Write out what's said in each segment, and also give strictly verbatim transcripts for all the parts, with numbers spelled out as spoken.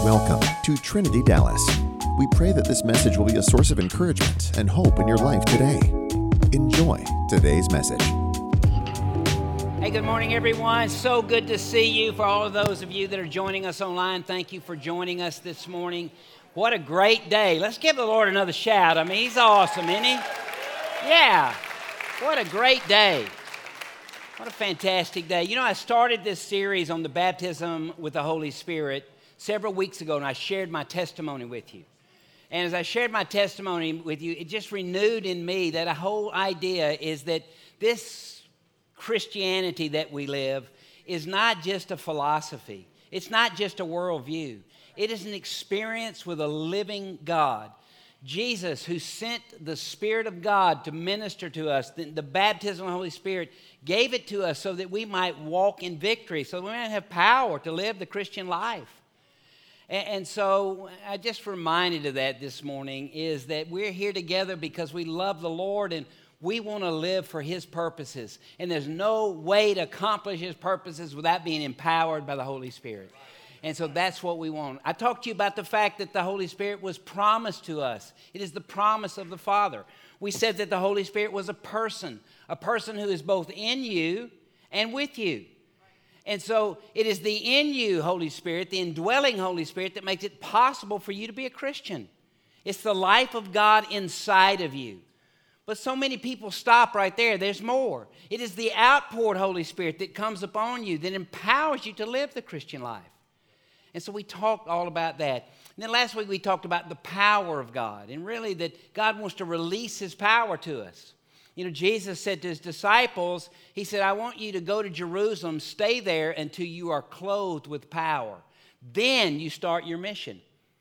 Welcome to Trinity Dallas. We pray that this message will be a source of encouragement and hope in your life today. Enjoy today's message. Hey, good morning, everyone. So good to see you. For all of those of you that are joining us online, thank you for joining us this morning. What a great day. Let's give the Lord another shout. I mean, He's awesome, isn't He? Yeah. What a great day. What a fantastic day. You know, I started this series on the baptism with the Holy Spirit several weeks ago, and I shared my testimony with you. And as I shared my testimony with you, it just renewed in me that a whole idea is that this Christianity that we live is not just a philosophy. It's not just a worldview. It is an experience with a living God. Jesus, who sent the Spirit of God to minister to us, the, the baptism of the Holy Spirit, gave it to us so that we might walk in victory, so we might have power to live the Christian life. And, and so I just reminded of that this morning, is that we're here together because we love the Lord and we want to live for His purposes. And there's no way to accomplish His purposes without being empowered by the Holy Spirit. And so that's what we want. I talked to you about the fact that the Holy Spirit was promised to us. It is the promise of the Father. We said that the Holy Spirit was a person, a person who is both in you and with you. And so it is the in you Holy Spirit, the indwelling Holy Spirit, that makes it possible for you to be a Christian. It's the life of God inside of you. But so many people stop right there. There's more. It is the outpoured Holy Spirit that comes upon you, that empowers you to live the Christian life. And so we talked all about that. And then last week we talked about the power of God, and really that God wants to release His power to us. You know, Jesus said to His disciples, He said, I want you to go to Jerusalem, stay there until you are clothed with power. Then you start your mission.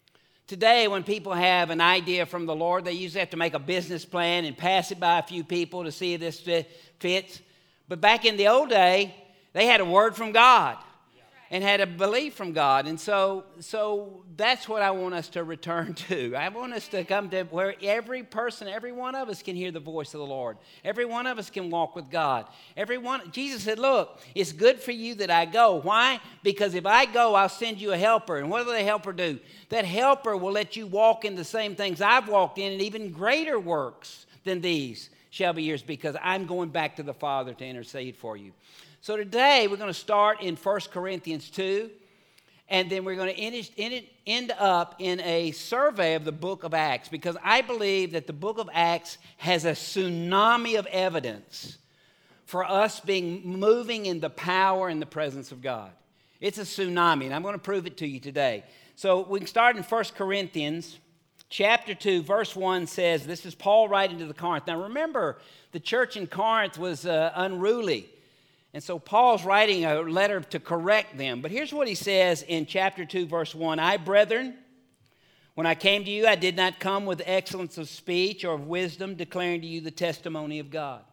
Today, when people have an idea from the Lord, they usually have to make a business plan and pass it by a few people to see if this fits. But back in the old day, they had a word from God and had a belief from God. And so, so that's what I want us to return to. I want us to come to where every person, every one of us can hear the voice of the Lord. Every one of us can walk with God. Every one, Jesus said, look, it's good for you that I go. Why? Because if I go, I'll send you a helper. And what will the helper do? That helper will let you walk in the same things I've walked in, and even greater works than these shall be yours, because I'm going back to the Father to intercede for you. So today we're going to start in First Corinthians two, and then we're going to end, end, end up in a survey of the book of Acts, because I believe that the book of Acts has a tsunami of evidence for us being moving in the power and the presence of God. It's a tsunami, and I'm going to prove it to you today. So we can start in First Corinthians chapter two, verse one says, this is Paul writing to the Corinth. Now remember, the church in Corinth was uh, unruly. And so Paul's writing a letter to correct them. But here's what he says in chapter two, verse one. I, brethren, when I came to you, I did not come with excellence of speech or of wisdom, declaring to you the testimony of God.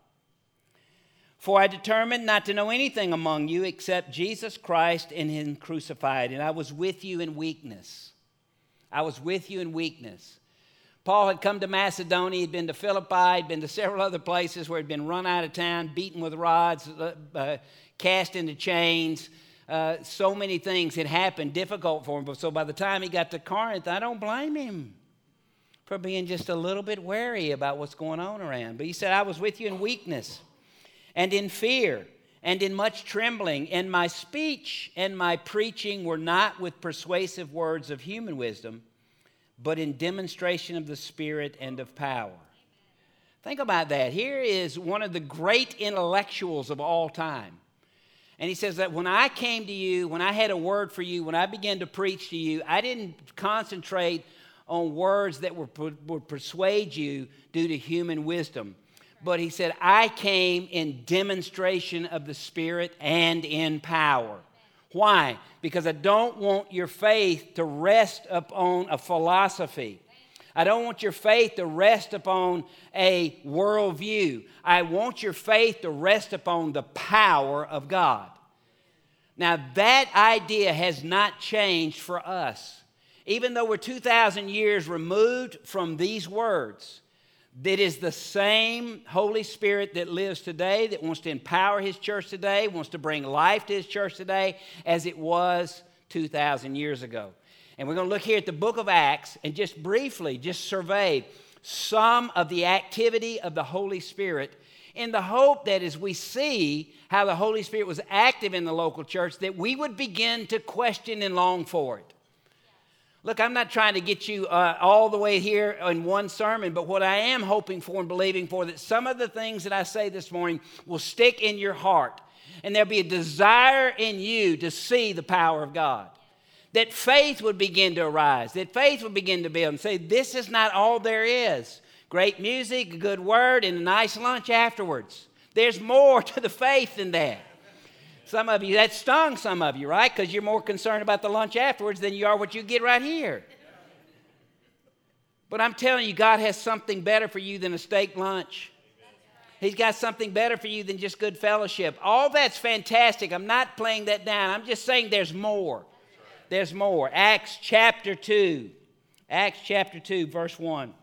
For I determined not to know anything among you except Jesus Christ and Him crucified. And I was with you in weakness. I was with you in weakness. Paul had come to Macedonia, he'd been to Philippi, he'd been to several other places where he'd been run out of town, beaten with rods, uh, uh, cast into chains. Uh, so many things had happened, difficult for him. But so by the time he got to Corinth, I don't blame him for being just a little bit wary about what's going on around. But he said, I was with you in weakness and in fear and in much trembling. And my speech and my preaching were not with persuasive words of human wisdom, but in demonstration of the Spirit and of power. Think about that. Here is one of the great intellectuals of all time. And he says that when I came to you, when I had a word for you, when I began to preach to you, I didn't concentrate on words that were, would persuade you due to human wisdom. But he said, I came in demonstration of the Spirit and in power. Why? Because I don't want your faith to rest upon a philosophy. I don't want your faith to rest upon a worldview. I want your faith to rest upon the power of God. Now, that idea has not changed for us. Even though we're two thousand years removed from these words, That is the same Holy Spirit that lives today, that wants to empower His church today, wants to bring life to His church today, as it was two thousand years ago. And we're going to look here at the book of Acts and just briefly just survey some of the activity of the Holy Spirit in the hope that as we see how the Holy Spirit was active in the local church, that we would begin to question and long for it. Look, I'm not trying to get you uh, all the way here in one sermon, but what I am hoping for and believing for, that some of the things that I say this morning will stick in your heart, and there'll be a desire in you to see the power of God. That faith would begin to arise, that faith would begin to build and say, this is not all there is. Great music, a good word, and a nice lunch afterwards. There's more to the faith than that. Some of you, that stung some of you, right? Because you're more concerned about the lunch afterwards than you are what you get right here. But I'm telling you, God has something better for you than a steak lunch. He's got something better for you than just good fellowship. All that's fantastic. I'm not playing that down. I'm just saying there's more. There's more. Acts chapter two. Acts chapter two, verse one.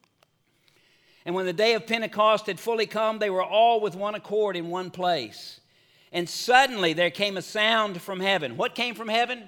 And when the day of Pentecost had fully come, they were all with one accord in one place. And suddenly there came a sound from heaven. What came from heaven?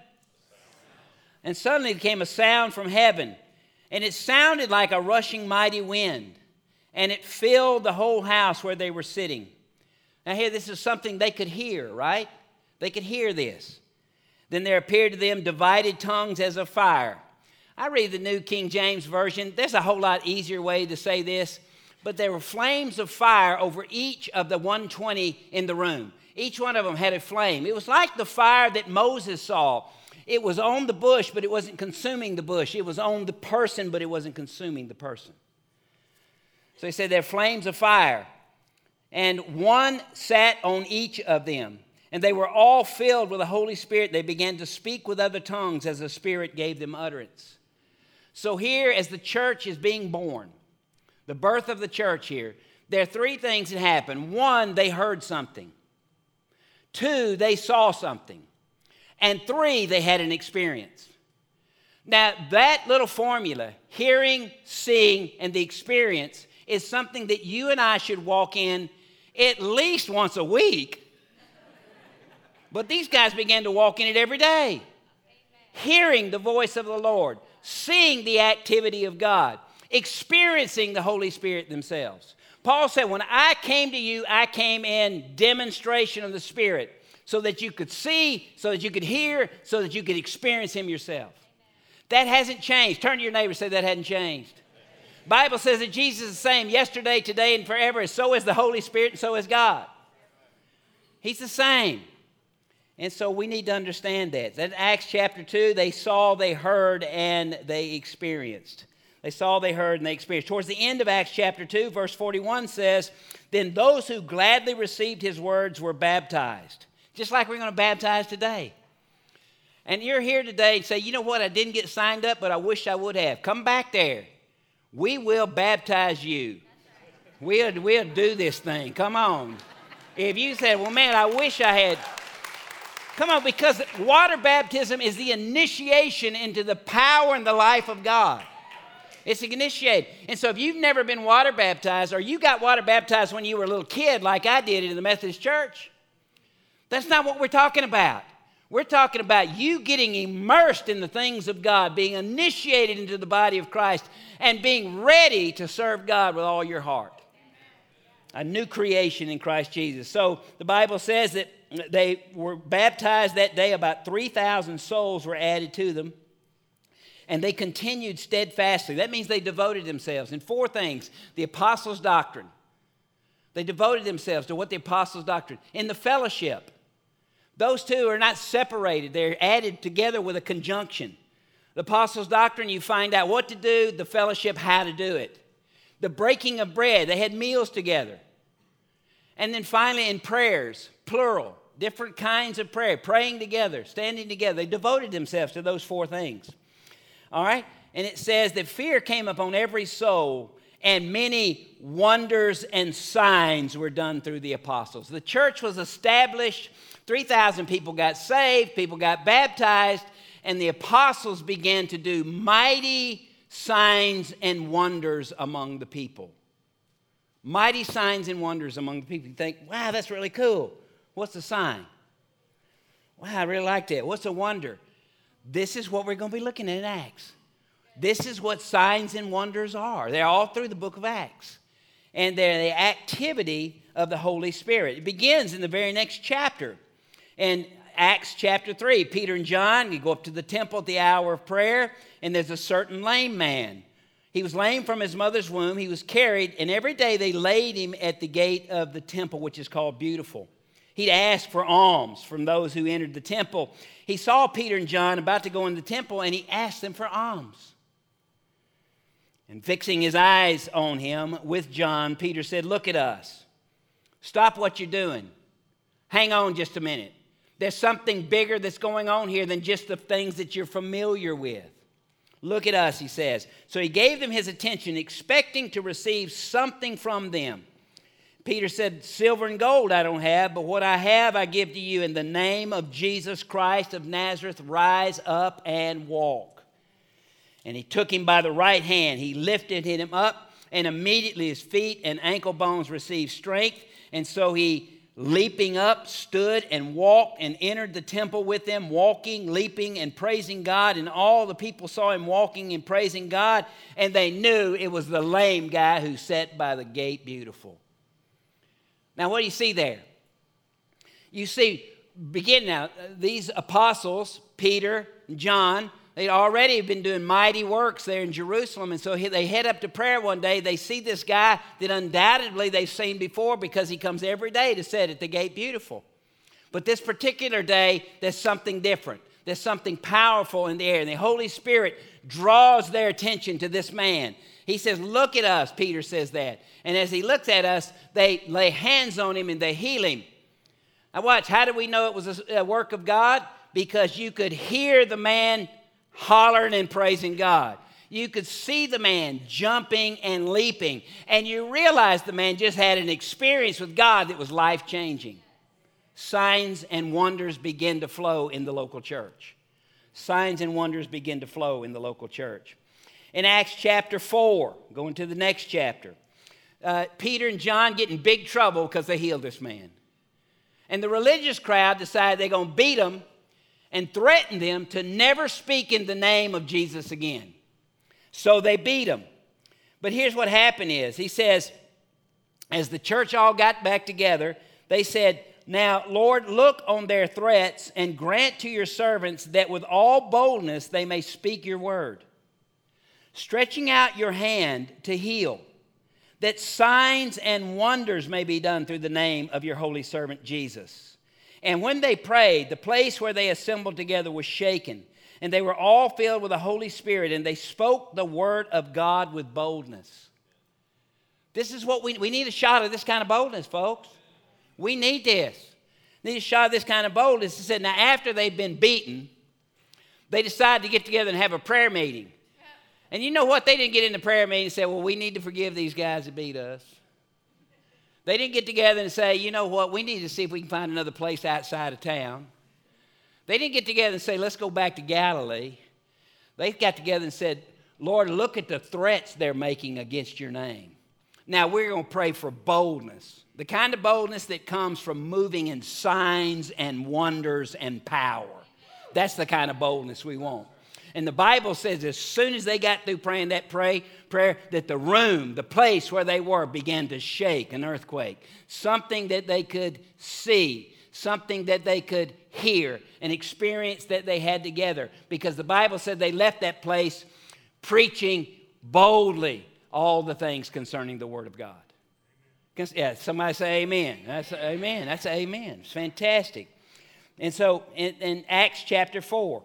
And suddenly there came a sound from heaven. And it sounded like a rushing mighty wind. And it filled the whole house where they were sitting. Now here, this is something they could hear, right? They could hear this. Then there appeared to them divided tongues as of fire. I read the New King James Version. There's a whole lot easier way to say this. But there were flames of fire over each of the one hundred twenty in the room. Each one of them had a flame. It was like the fire that Moses saw. It was on the bush, but it wasn't consuming the bush. It was on the person, but it wasn't consuming the person. So he said, they're flames of fire. And one sat on each of them. And they were all filled with the Holy Spirit. They began to speak with other tongues as the Spirit gave them utterance. So here, as the church is being born, the birth of the church here, there are three things that happen. One, they heard something. Two, they saw something. And three, they had an experience. Now, that little formula, hearing, seeing, and the experience, is something that you and I should walk in at least once a week. But these guys began to walk in it every day. Amen. Hearing the voice of the Lord, seeing the activity of God, experiencing the Holy Spirit themselves. Paul said, when I came to you, I came in demonstration of the Spirit so that you could see, so that you could hear, so that you could experience Him yourself. Amen. That hasn't changed. Turn to your neighbor and say, that hasn't changed. Amen. Bible says that Jesus is the same yesterday, today, and forever. So is the Holy Spirit, and so is God. He's the same. And so we need to understand that. In Acts chapter two, they saw, they heard, and they experienced. They saw, they heard, and they experienced. Towards the end of Acts chapter two, verse forty-one says, then those who gladly received his words were baptized. Just like we're going to baptize today. And you're here today and say, you know what, I didn't get signed up, but I wish I would have. Come back there. We will baptize you. We'll, we'll do this thing. Come on. If you said, well, man, I wish I had... Come on, because water baptism is the initiation into the power and the life of God. It's an initiate. And so if you've never been water baptized, or you got water baptized when you were a little kid like I did in the Methodist church, that's not what we're talking about. We're talking about you getting immersed in the things of God, being initiated into the body of Christ, and being ready to serve God with all your heart. A new creation in Christ Jesus. So the Bible says that they were baptized that day. About three thousand souls were added to them. And they continued steadfastly. That means they devoted themselves. And four things. The apostles' doctrine. They devoted themselves to what the apostles' doctrine. In the fellowship. Those two are not separated. They're added together with a conjunction. The apostles' doctrine, you find out what to do. The fellowship, how to do it. The breaking of bread. They had meals together. And then finally in prayers, plural. Different kinds of prayer, praying together, standing together. They devoted themselves to those four things. All right? And it says that fear came upon every soul, and many wonders and signs were done through the apostles. The church was established. three thousand people got saved. People got baptized. And the apostles began to do mighty signs and wonders among the people. Mighty signs and wonders among the people. You think, wow, that's really cool. What's the sign? Wow, I really like that. What's a wonder? This is what we're going to be looking at in Acts. This is what signs and wonders are. They're all through the book of Acts. And they're the activity of the Holy Spirit. It begins in the very next chapter. In Acts chapter three, Peter and John, you go up to the temple at the hour of prayer, and there's a certain lame man. He was lame from his mother's womb. He was carried, and every day they laid him at the gate of the temple, which is called Beautiful. He'd ask for alms from those who entered the temple. He saw Peter and John about to go in the temple, and he asked them for alms. And fixing his eyes on him with John, Peter said, "Look at us. Stop what you're doing. Hang on just a minute. There's something bigger that's going on here than just the things that you're familiar with. Look at us," he says. So he gave them his attention, expecting to receive something from them. Peter said, "Silver and gold I don't have, but what I have I give to you. In the name of Jesus Christ of Nazareth, rise up and walk." And he took him by the right hand. He lifted him up, and immediately his feet and ankle bones received strength. And so he, leaping up, stood and walked and entered the temple with them, walking, leaping, and praising God. And all the people saw him walking and praising God, and they knew it was the lame guy who sat by the gate Beautiful. Now, what do you see there? You see, begin now, these apostles, Peter and John, they'd already been doing mighty works there in Jerusalem. And so they head up to prayer one day. They see this guy that undoubtedly they've seen before because he comes every day to sit at the gate Beautiful. But this particular day, there's something different. There's something powerful in the air. And the Holy Spirit draws their attention to this man. He says, "Look at us," Peter says that. And as he looks at us, they lay hands on him and they heal him. Now watch, how do we know it was a work of God? Because you could hear the man hollering and praising God. You could see the man jumping and leaping. And you realize the man just had an experience with God that was life-changing. Signs and wonders begin to flow in the local church. Signs and wonders begin to flow in the local church. In Acts chapter four, going to the next chapter, uh, Peter and John get in big trouble because they healed this man. And the religious crowd decided they're going to beat him and threatened them to never speak in the name of Jesus again. So they beat him. But here's what happened is, he says, as the church all got back together, they said, "Now, Lord, look on their threats and grant to your servants that with all boldness they may speak your word, stretching out your hand to heal, that signs and wonders may be done through the name of your holy servant Jesus." And when they prayed, the place where they assembled together was shaken, and they were all filled with the Holy Spirit, and they spoke the word of God with boldness. This is what we, we need a shot of this kind of boldness, folks. We need this. We need a shot of this kind of boldness. He said, now after they've been beaten, they decided to get together and have a prayer meeting. And you know what? They didn't get in the prayer meeting and say, well, we need to forgive these guys that beat us. They didn't get together and say, you know what, we need to see if we can find another place outside of town. They didn't get together and say, let's go back to Galilee. They got together and said, Lord, look at the threats they're making against your name. Now, we're going to pray for boldness, the kind of boldness that comes from moving in signs and wonders and power. That's the kind of boldness we want. And the Bible says as soon as they got through praying that pray, prayer, that the room, the place where they were, began to shake, an earthquake. Something that they could see, something that they could hear, an experience that they had together. Because the Bible said they left that place preaching boldly all the things concerning the Word of God. Yeah, somebody say amen. That's amen. That's amen. It's fantastic. And so in, in Acts chapter four,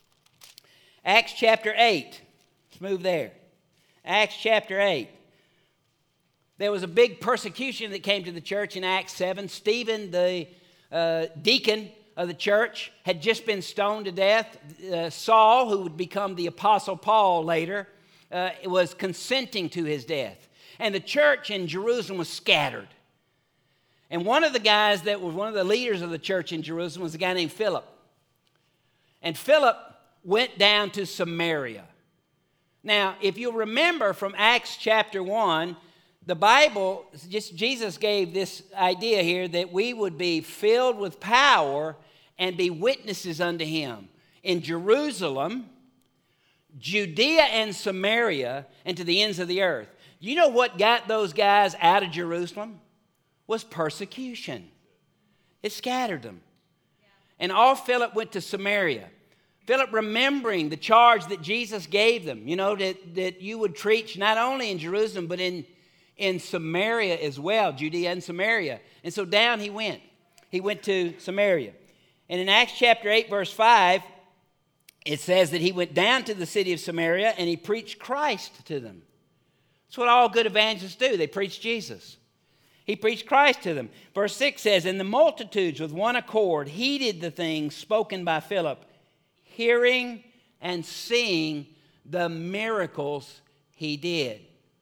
Acts chapter eight, let's move there. Acts chapter eight. There was a big persecution that came to the church in Acts seven. Stephen, the uh, deacon of the church, had just been stoned to death. Uh, Saul, who would become the Apostle Paul later, uh, was consenting to his death. And the church in Jerusalem was scattered. And one of the guys that was one of the leaders of the church in Jerusalem was a guy named Philip. And Philip went down to Samaria. Now, if you remember from Acts chapter one, the Bible, just Jesus gave this idea here that we would be filled with power and be witnesses unto him in Jerusalem, Judea and Samaria, and to the ends of the earth. You know what got those guys out of Jerusalem? Was persecution. It scattered them. And all Philip went to Samaria. Philip remembering the charge that Jesus gave them, you know, that, that you would preach not only in Jerusalem, but in, in Samaria as well, Judea and Samaria. And so down he went. He went to Samaria. And in Acts chapter eight, verse five, it says that he went down to the city of Samaria and he preached Christ to them. That's what all good evangelists do. They preach Jesus. He preached Christ to them. Verse six says, and the multitudes with one accord heeded the things spoken by Philip, hearing and seeing the miracles he did.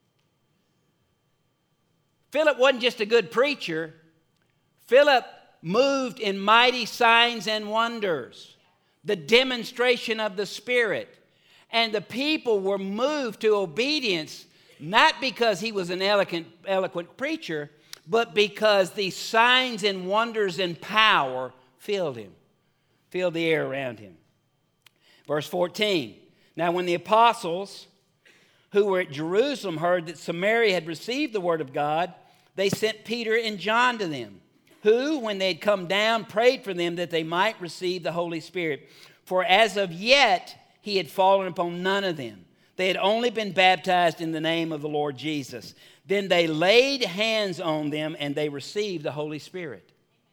Philip wasn't just a good preacher. Philip moved in mighty signs and wonders, the demonstration of the Spirit. And the people were moved to obedience, not because he was an eloquent, eloquent preacher, but because the signs and wonders and power filled him, filled the air around him. Verse fourteen, now when the apostles who were at Jerusalem heard that Samaria had received the word of God, they sent Peter and John to them, who, when they had come down, prayed for them that they might receive the Holy Spirit. For as of yet he had fallen upon none of them. They had only been baptized in the name of the Lord Jesus. Then they laid hands on them and they received the Holy Spirit.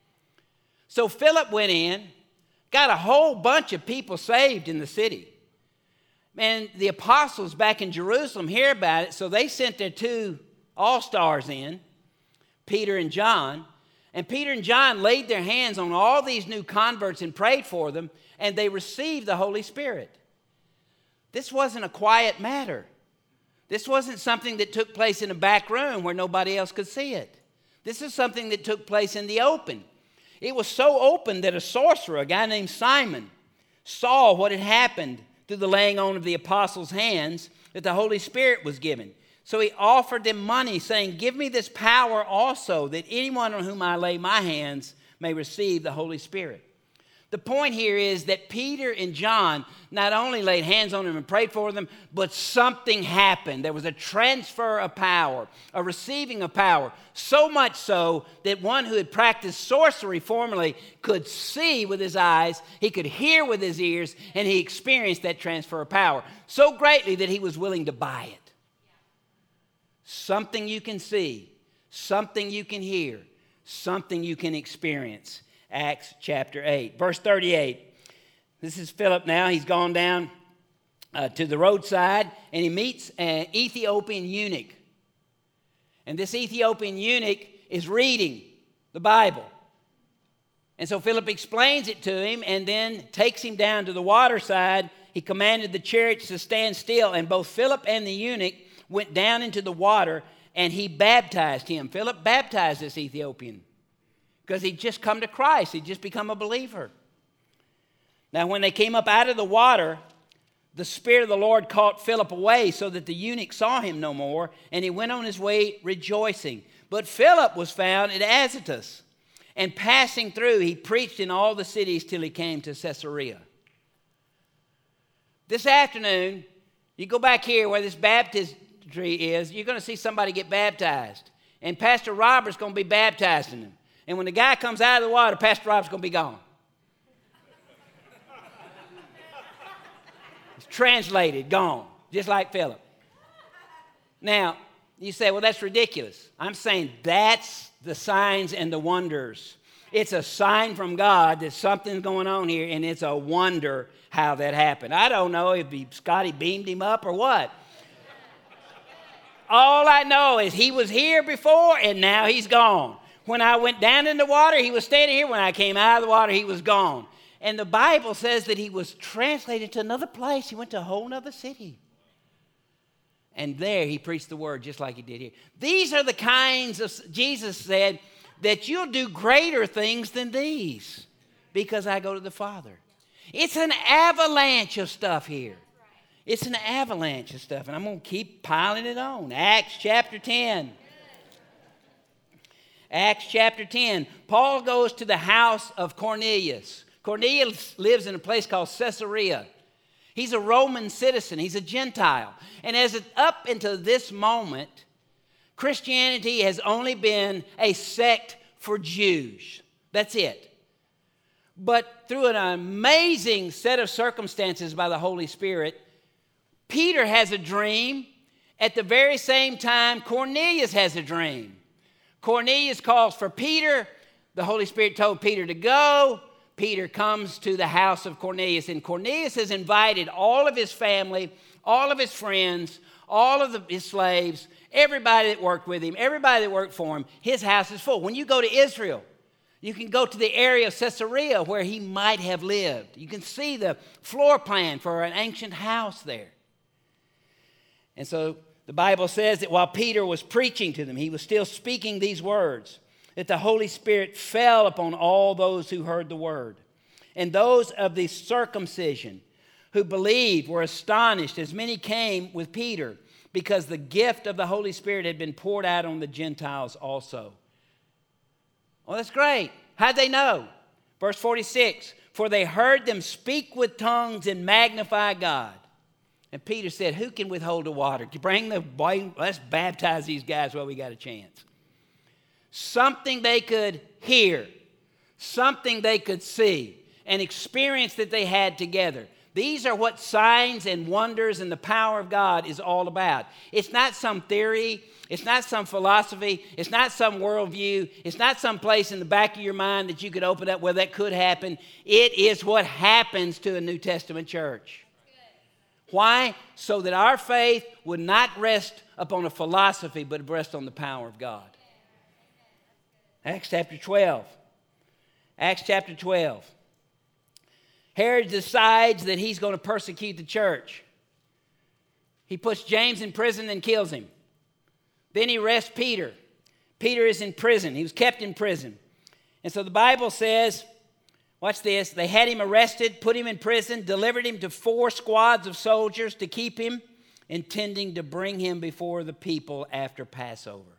So Philip went in, got a whole bunch of people saved in the city. And the apostles back in Jerusalem hear about it, so they sent their two all-stars in, Peter and John. And Peter and John laid their hands on all these new converts and prayed for them, and they received the Holy Spirit. This wasn't a quiet matter. This wasn't something that took place in a back room where nobody else could see it. This is something that took place in the open. It was so open that a sorcerer, a guy named Simon, saw what had happened through the laying on of the apostles' hands, that the Holy Spirit was given. So he offered them money, saying, give me this power also, that anyone on whom I lay my hands may receive the Holy Spirit. The point here is that Peter and John not only laid hands on them and prayed for them, but something happened. There was a transfer of power, a receiving of power, so much so that one who had practiced sorcery formerly could see with his eyes, he could hear with his ears, and he experienced that transfer of power so greatly that he was willing to buy it. Something you can see, something you can hear, something you can experience. Acts chapter eight, verse thirty-eight. This is Philip now. He's gone down uh, to the roadside, and he meets an Ethiopian eunuch. And this Ethiopian eunuch is reading the Bible. And so Philip explains it to him and then takes him down to the waterside. He commanded the chariots to stand still, and both Philip and the eunuch went down into the water, and he baptized him. Philip baptized this Ethiopian because he'd just come to Christ. He'd just become a believer. Now, when they came up out of the water, the Spirit of the Lord caught Philip away so that the eunuch saw him no more, and he went on his way rejoicing. But Philip was found at Azotus, and passing through, he preached in all the cities till he came to Caesarea. This afternoon, you go back here where this baptistry is, you're going to see somebody get baptized. And Pastor Robert's going to be baptizing them. And when the guy comes out of the water, Pastor Robert's going to be gone. It's translated, gone, just like Philip. Now, you say, well, that's ridiculous. I'm saying that's the signs and the wonders. It's a sign from God that something's going on here, and it's a wonder how that happened. I don't know if he, Scotty beamed him up or what. All I know is he was here before, and now he's gone. When I went down in the water, he was standing here. When I came out of the water, he was gone. And the Bible says that he was translated to another place. He went to a whole other city. And there he preached the word just like he did here. These are the kinds of, Jesus said, that you'll do greater things than these because I go to the Father. It's an avalanche of stuff here. It's an avalanche of stuff. And I'm going to keep piling it on. Acts chapter ten. Acts chapter ten. Paul goes to the house of Cornelius. Cornelius lives in a place called Caesarea. He's a Roman citizen. He's a Gentile. And as it, up until this moment, Christianity has only been a sect for Jews. That's it. But through an amazing set of circumstances by the Holy Spirit, Peter has a dream. At the very same time, Cornelius has a dream. Cornelius calls for Peter. The Holy Spirit told Peter to go. Peter comes to the house of Cornelius, and Cornelius has invited all of his family, all of his friends, all of the, his slaves, everybody that worked with him, everybody that worked for him. His house is full. When you go to Israel, you can go to the area of Caesarea where he might have lived. You can see the floor plan for an ancient house there. And so the Bible says that while Peter was preaching to them, he was still speaking these words, that the Holy Spirit fell upon all those who heard the word. And those of the circumcision who believed were astonished, as many came with Peter, because the gift of the Holy Spirit had been poured out on the Gentiles also. Well, that's great. How'd they know? Verse forty-six, for they heard them speak with tongues and magnify God. And Peter said, who can withhold the water? Bring the boy, let's baptize these guys while we got a chance. Something they could hear, something they could see, an experience that they had together. These are what signs and wonders and the power of God is all about. It's not some theory. It's not some philosophy. It's not some worldview. It's not some place in the back of your mind that you could open up where that could happen. It is what happens to a New Testament church. Why? So that our faith would not rest upon a philosophy, but rest on the power of God. Acts chapter twelve. Acts chapter twelve. Herod decides that he's going to persecute the church. He puts James in prison and kills him. Then he arrests Peter. Peter is in prison. He was kept in prison. And so the Bible says, watch this, they had him arrested, put him in prison, delivered him to four squads of soldiers to keep him, intending to bring him before the people after Passover.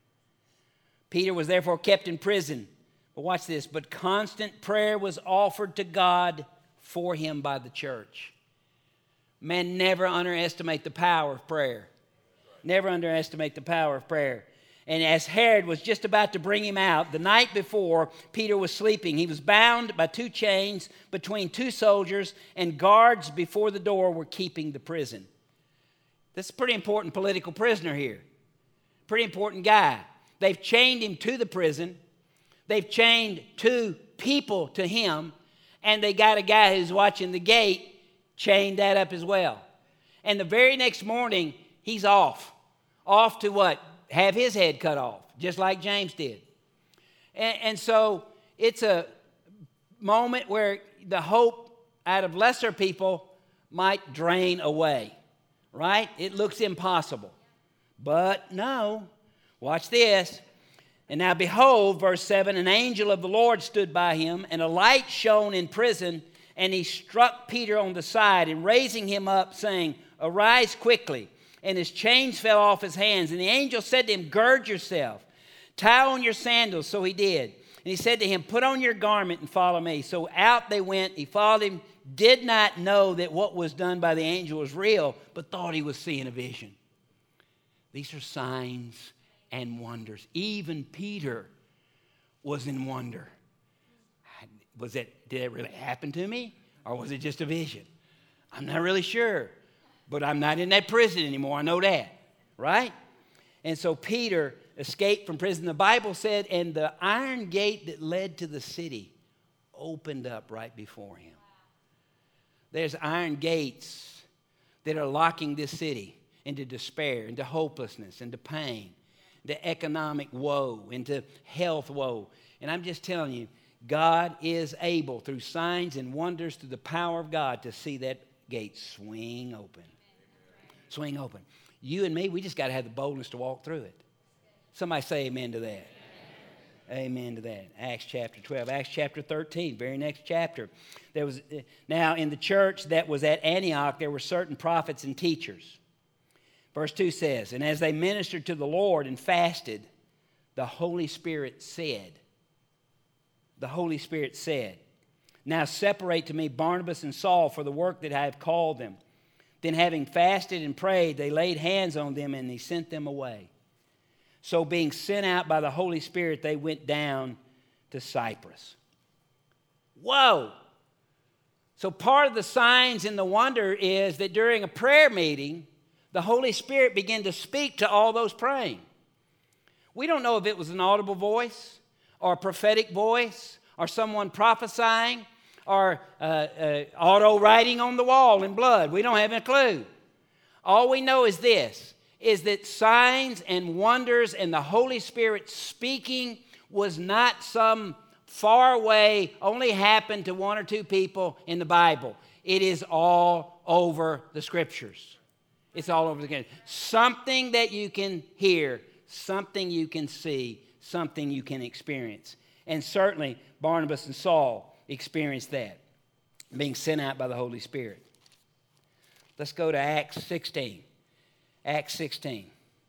Peter was therefore kept in prison. But watch this, but constant prayer was offered to God for him by the church. Man, never underestimate the power of prayer. Never underestimate the power of prayer. And as Herod was just about to bring him out, the night before, Peter was sleeping. He was bound by two chains between two soldiers, and guards before the door were keeping the prison. This is a pretty important political prisoner here. Pretty important guy. They've chained him to the prison. They've chained two people to him. And they got a guy who's watching the gate, chained that up as well. And the very next morning, he's off. Off to what? Have his head cut off, just like James did. And, and so it's a moment where the hope out of lesser people might drain away, right? It looks impossible. But no, watch this. And now behold, verse seven, an angel of the Lord stood by him, and a light shone in prison, and he struck Peter on the side, and raising him up, saying, arise quickly. And his chains fell off his hands. And the angel said to him, gird yourself, tie on your sandals. So he did. And he said to him, put on your garment and follow me. So out they went. He followed him, did not know that what was done by the angel was real, but thought he was seeing a vision. These are signs and wonders. Even Peter was in wonder. Was it, did it really happen to me? Or was it just a vision? I'm not really sure. But I'm not in that prison anymore. I know that. Right? And so Peter escaped from prison. The Bible said, and the iron gate that led to the city opened up right before him. There's iron gates that are locking this city into despair, into hopelessness, into pain, into economic woe, into health woe. And I'm just telling you, God is able, through signs and wonders, through the power of God, to see that gate swing open. Swing open. You and me, we just got to have the boldness to walk through it. Somebody say amen to that. Amen, amen to that. Acts chapter twelve. Acts chapter thirteen, very next chapter. There was now in the church that was at Antioch, there were certain prophets and teachers. Verse two says, and as they ministered to the Lord and fasted, the Holy Spirit said, the Holy Spirit said. Now separate to me Barnabas and Saul for the work that I have called them. Then having fasted and prayed, they laid hands on them and he sent them away. So being sent out by the Holy Spirit, they went down to Cyprus. Whoa! So part of the signs and the wonder is that during a prayer meeting, the Holy Spirit began to speak to all those praying. We don't know if it was an audible voice or a prophetic voice or someone prophesying or uh, uh, auto writing on the wall in blood. We don't have a clue. All we know is this, is that signs and wonders and the Holy Spirit speaking was not some far away, only happened to one or two people in the Bible. It is all over the Scriptures. It's all over the Scriptures. Something that you can hear, something you can see, something you can experience. And certainly Barnabas and Saul experienced that, being sent out by the Holy Spirit. Let's go to Acts sixteen. Acts sixteen.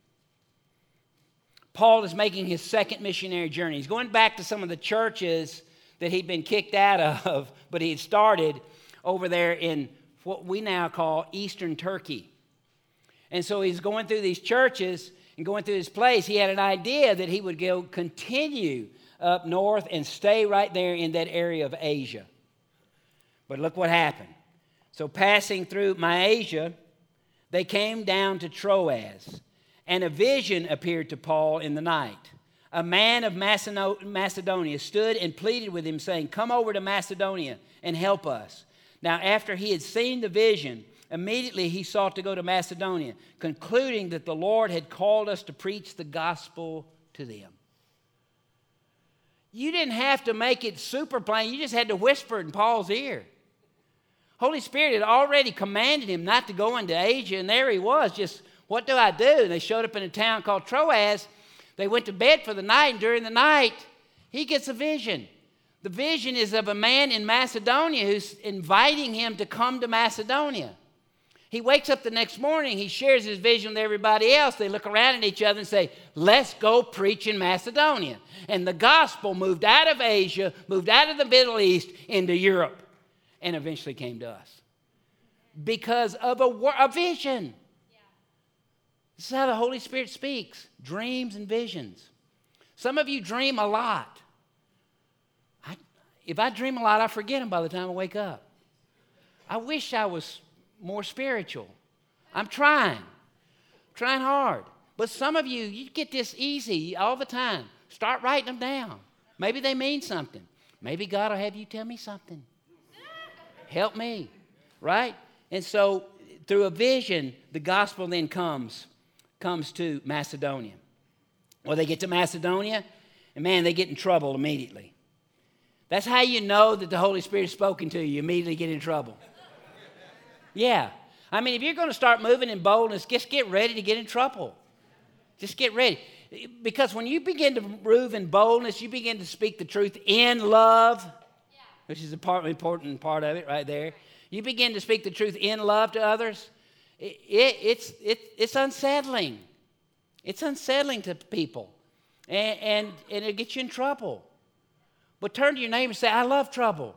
Paul is making his second missionary journey. He's going back to some of the churches that he'd been kicked out of, but he had started over there in what we now call Eastern Turkey. And so he's going through these churches and going through this place. He had an idea that he would go continue up north and stay right there in that area of Asia. But look what happened. So passing through Mysia, they came down to Troas, and a vision appeared to Paul in the night. A man of Macedonia stood and pleaded with him, saying, "Come over to Macedonia and help us." Now, after he had seen the vision, immediately he sought to go to Macedonia, concluding that the Lord had called us to preach the gospel to them. You didn't have to make it super plain. You just had to whisper it in Paul's ear. Holy Spirit had already commanded him not to go into Asia, and there he was, just, what do I do? And they showed up in a town called Troas. They went to bed for the night, and during the night, he gets a vision. The vision is of a man in Macedonia who's inviting him to come to Macedonia. He wakes up the next morning, he shares his vision with everybody else. They look around at each other and say, "Let's go preach in Macedonia." And the gospel moved out of Asia, moved out of the Middle East into Europe, and eventually came to us. Because of a, a vision. Yeah. This is how the Holy Spirit speaks, dreams and visions. Some of you dream a lot. I, if I dream a lot, I forget them by the time I wake up. I wish I was more spiritual. I'm trying, trying hard. But some of you, you get this easy all the time. Start writing them down. Maybe they mean something. Maybe God will have you tell me something. Help me, right? And so through a vision, the gospel then comes, comes to Macedonia. Well, they get to Macedonia, and man, they get in trouble immediately. That's how you know that the Holy Spirit has spoken to you. You immediately get in trouble. Yeah. I mean, if you're going to start moving in boldness, just get ready to get in trouble. Just get ready. Because when you begin to move in boldness, you begin to speak the truth in love, yeah. which is a part, important part of it right there. You begin to speak the truth in love to others. It, it, it's, it, it's unsettling. It's unsettling to people. And, and, and it gets you in trouble. But turn to your neighbor and say, "I love trouble.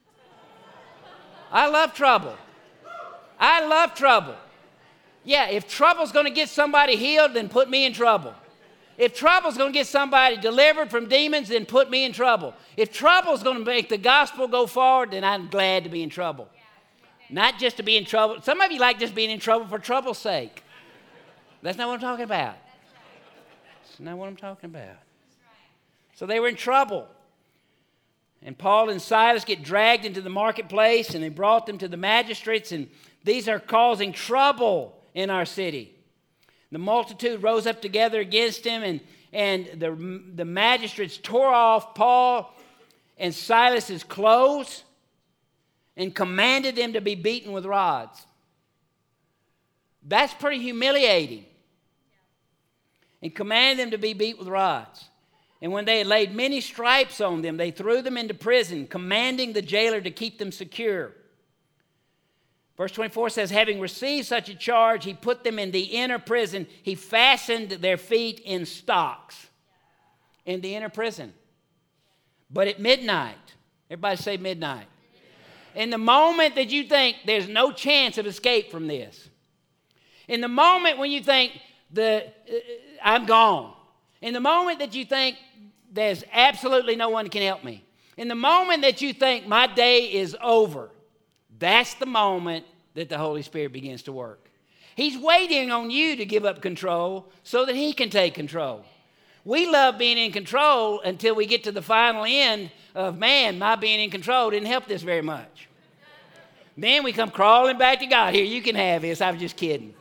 I love trouble. I love trouble." Yeah, if trouble's going to get somebody healed, then put me in trouble. If trouble's going to get somebody delivered from demons, then put me in trouble. If trouble's going to make the gospel go forward, then I'm glad to be in trouble. Not just to be in trouble. Some of you like just being in trouble for trouble's sake. That's not what I'm talking about. That's not what I'm talking about. So they were in trouble. And Paul and Silas get dragged into the marketplace, and they brought them to the magistrates, and these are causing trouble in our city. The multitude rose up together against him, and, and the, the magistrates tore off Paul and Silas's clothes and commanded them to be beaten with rods. That's pretty humiliating. And commanded them to be beat with rods. And when they had laid many stripes on them, they threw them into prison, commanding the jailer to keep them secure. Verse twenty-four says, having received such a charge, he put them in the inner prison. He fastened their feet in stocks in the inner prison. But at midnight, everybody say midnight. In the moment that you think there's no chance of escape from this, in the moment when you think the uh, I'm gone, in the moment that you think there's absolutely no one can help me, in the moment that you think my day is over, that's the moment that the Holy Spirit begins to work. He's waiting on you to give up control so that He can take control. We love being in control until we get to the final end of, man, my being in control didn't help this very much. Then we come crawling back to God. Here, you can have this. I was just kidding.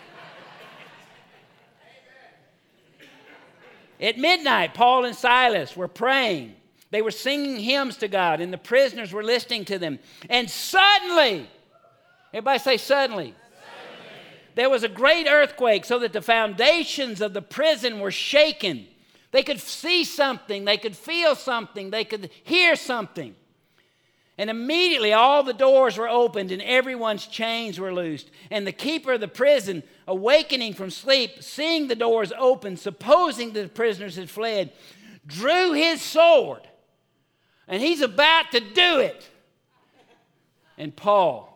At midnight, Paul and Silas were praying. They were singing hymns to God, and the prisoners were listening to them. And suddenly, everybody say suddenly. Suddenly. There was a great earthquake so that the foundations of the prison were shaken. They could see something, they could feel something, they could hear something. And immediately all the doors were opened and everyone's chains were loosed. And the keeper of the prison, awakening from sleep, seeing the doors open, supposing the prisoners had fled, drew his sword. And he's about to do it. And Paul,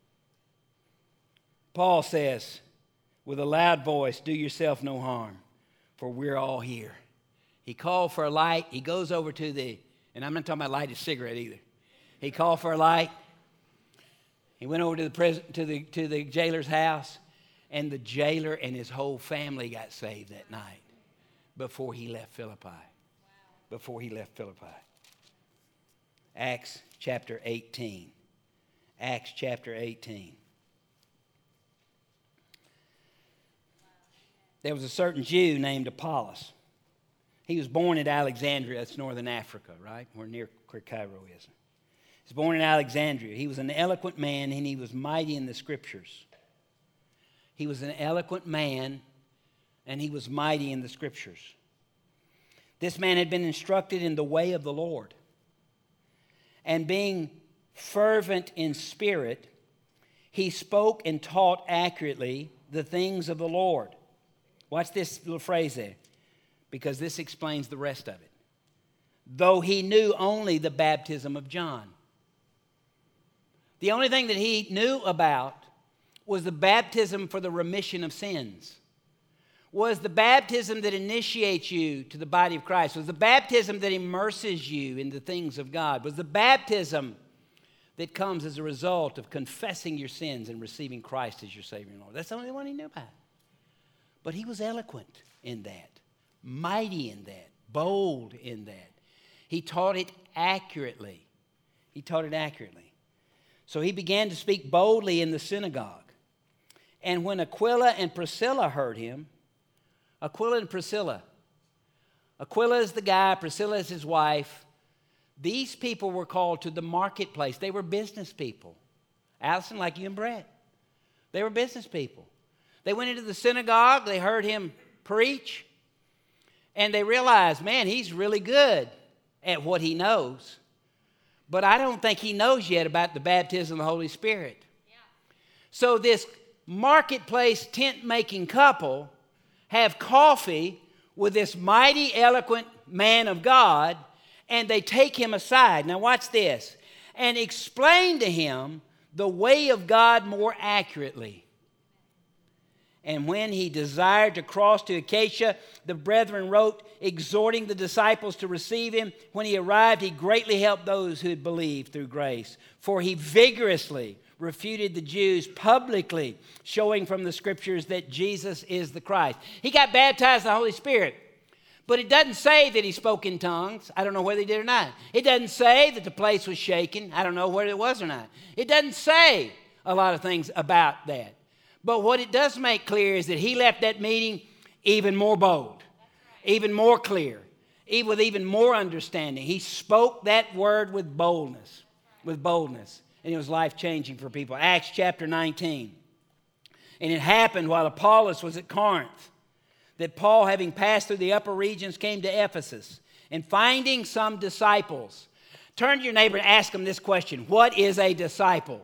Paul says with a loud voice, do yourself no harm, for we're all here. He called for a light. He goes over to the, and I'm not talking about light a cigarette either. He called for a light. He went over to the prison, to the to the jailer's house, and the jailer and his whole family got saved that night before he left Philippi. Wow. Before he left Philippi. Acts chapter eighteen. Acts chapter eighteen. There was a certain Jew named Apollos. He was born at Alexandria. That's northern Africa, right? We're near where Cairo is. He was born in Alexandria. He was an eloquent man, and he was mighty in the Scriptures. He was an eloquent man, and he was mighty in the Scriptures. This man had been instructed in the way of the Lord. And being fervent in spirit, he spoke and taught accurately the things of the Lord. Watch this little phrase there, because this explains the rest of it. Though he knew only the baptism of John. The only thing that he knew about was the baptism for the remission of sins. Was the baptism that initiates you to the body of Christ. Was the baptism that immerses you in the things of God. Was the baptism that comes as a result of confessing your sins and receiving Christ as your Savior and Lord. That's the only one he knew about. But he was eloquent in that, mighty in that, bold in that. He taught it accurately. He taught it accurately. So he began to speak boldly in the synagogue. And when Aquila and Priscilla heard him, Aquila and Priscilla, Aquila is the guy, Priscilla is his wife. These people were called to the marketplace. They were business people. Allison, like you and Brett. They were business people. They went into the synagogue, they heard him preach, and they realized, man, he's really good at what he knows. But I don't think he knows yet about the baptism of the Holy Spirit. Yeah. So this marketplace tent-making couple have coffee with this mighty, eloquent man of God, and they take him aside. Now watch this. And explain to him the way of God more accurately. And when he desired to cross to Acacia, the brethren wrote, exhorting the disciples to receive him. When he arrived, he greatly helped those who had believed through grace. For he vigorously refuted the Jews publicly, showing from the Scriptures that Jesus is the Christ. He got baptized in the Holy Spirit. But it doesn't say that he spoke in tongues. I don't know whether he did or not. It doesn't say that the place was shaken. I don't know whether it was or not. It doesn't say a lot of things about that. But what it does make clear is that he left that meeting even more bold, even more clear, even with even more understanding. He spoke that word with boldness, with boldness, and it was life-changing for people. Acts chapter nineteen. And it happened while Apollos was at Corinth that Paul, having passed through the upper regions, came to Ephesus, and finding some disciples. Turn to your neighbor and ask them this question. What is a disciple?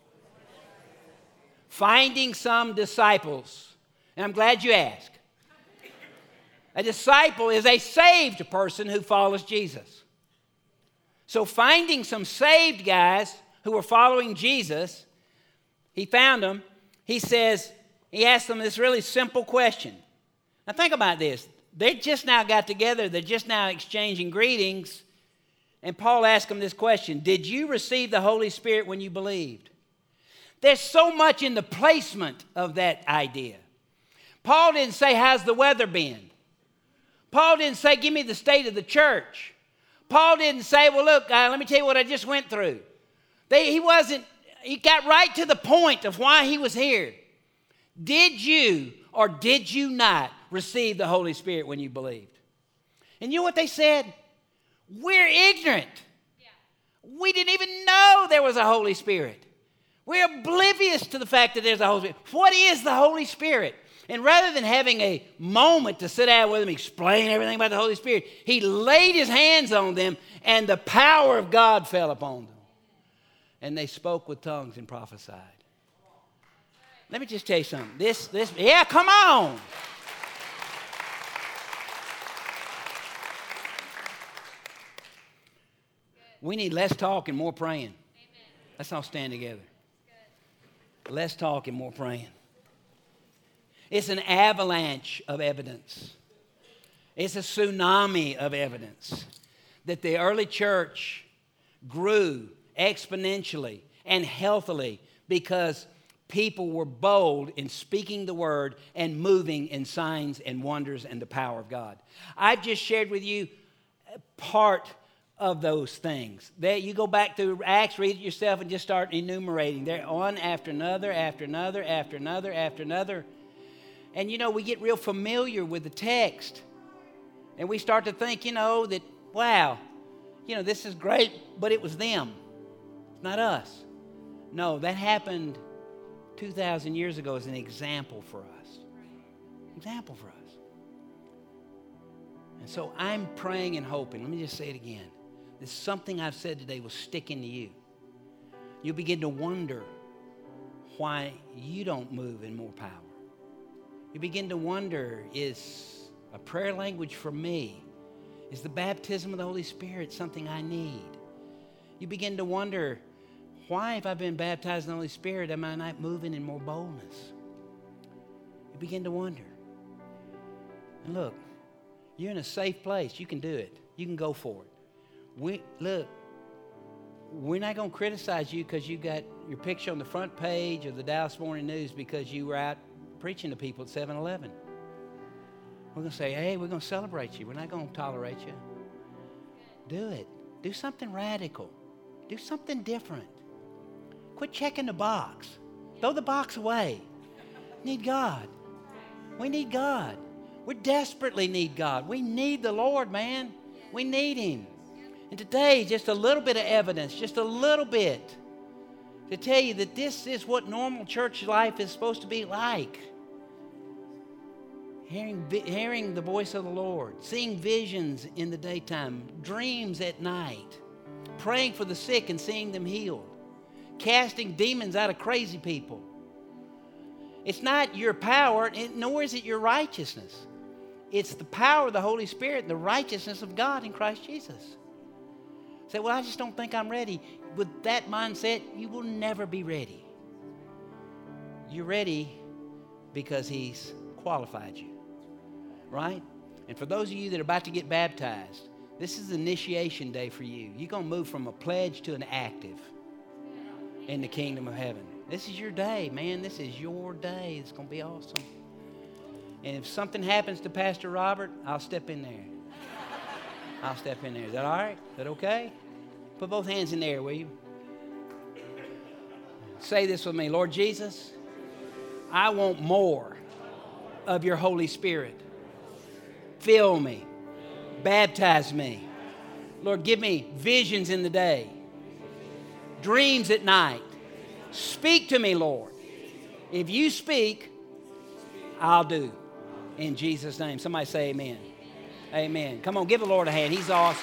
Finding some disciples. And I'm glad you asked. A disciple is a saved person who follows Jesus. So finding some saved guys who were following Jesus, he found them, he says, he asked them this really simple question. Now think about this. They just now got together, they're just now exchanging greetings, and Paul asked them this question: did you receive the Holy Spirit when you believed? There's so much in the placement of that idea. Paul didn't say, how's the weather been? Paul didn't say, give me the state of the church. Paul didn't say, well, look, uh, let me tell you what I just went through. They, he wasn't, he got right to the point of why he was here. Did you or did you not receive the Holy Spirit when you believed? And you know what they said? We're ignorant. Yeah. We didn't even know there was a Holy Spirit. We're oblivious to the fact that there's a Holy Spirit. What is the Holy Spirit? And rather than having a moment to sit down with him, explain everything about the Holy Spirit, he laid his hands on them and the power of God fell upon them. And they spoke with tongues and prophesied. Let me just tell you something. This, this, yeah, come on. We need less talk and more praying. Amen. Let's all stand together. Less talk and more praying. It's an avalanche of evidence. It's a tsunami of evidence that the early church grew exponentially and healthily because people were bold in speaking the word and moving in signs and wonders and the power of God. I've just shared with you part of those things. That you go back to Acts, read it yourself, and just start enumerating. They're one after another, after another, after another, after another. And, you know, we get real familiar with the text. And we start to think, you know, that, wow, you know, this is great, but it was them, not us. No, that happened two thousand years ago as an example for us. Example for us. And so I'm praying and hoping. Let me just say it again. This something I've said today will stick into you. You'll begin to wonder why you don't move in more power. You begin to wonder, is a prayer language for me? Is the baptism of the Holy Spirit something I need? You begin to wonder, why, if I've been baptized in the Holy Spirit, am I not moving in more boldness? You begin to wonder. And look, you're in a safe place. You can do it. You can go for it. We, look, we're not going to criticize you because you got your picture on the front page of the Dallas Morning News because you were out preaching to people at seven eleven. We're going to say, hey, we're going to celebrate you. We're not going to tolerate you. Do it. Do something radical. Do something different. Quit checking the box. Throw the box away. Need God. We need God. We desperately need God. We need the Lord, man. We need Him. And today, just a little bit of evidence, just a little bit, to tell you that this is what normal church life is supposed to be like. Hearing, hearing the voice of the Lord, seeing visions in the daytime, dreams at night, praying for the sick and seeing them healed, casting demons out of crazy people. It's not your power, nor is it your righteousness. It's the power of the Holy Spirit and the righteousness of God in Christ Jesus. Say, well, I just don't think I'm ready. With that mindset, you will never be ready. You're ready because He's qualified you, right? And for those of you that are about to get baptized, this is initiation day for you. You're going to move from a pledge to an active in the kingdom of heaven. This is your day, man. This is your day. It's going to be awesome. And if something happens to Pastor Robert, I'll step in there. I'll step in there. Is that all right? Is that okay? Put both hands in there, will you? Say this with me. Lord Jesus, I want more of your Holy Spirit. Fill me. Baptize me. Lord, give me visions in the day. Dreams at night. Speak to me, Lord. If you speak, I'll do. In Jesus' name. Somebody say amen. Amen. Come on, give the Lord a hand. He's awesome.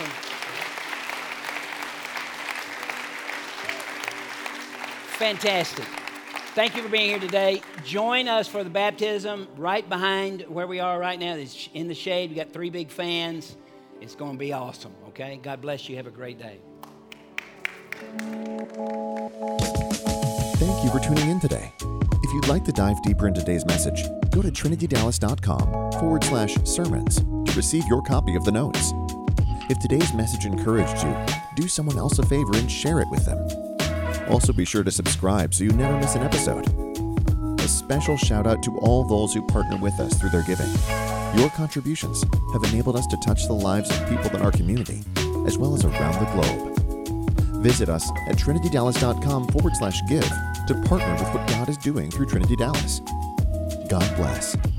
Fantastic. Thank you for being here today. Join us for the baptism right behind where we are right now. It's in the shade. We've got three big fans. It's going to be awesome, okay? God bless you. Have a great day. Thank you for tuning in today. If you'd like to dive deeper into today's message, go to trinitydallas.com forward slash sermons to receive your copy of the notes. If today's message encouraged you, do someone else a favor and share it with them. Also be sure to subscribe so you never miss an episode. A special shout out to all those who partner with us through their giving. Your contributions have enabled us to touch the lives of people in our community, as well as around the globe. Visit us at trinitydallas.com forward slash give to partner with what God is doing through Trinity Dallas. God bless.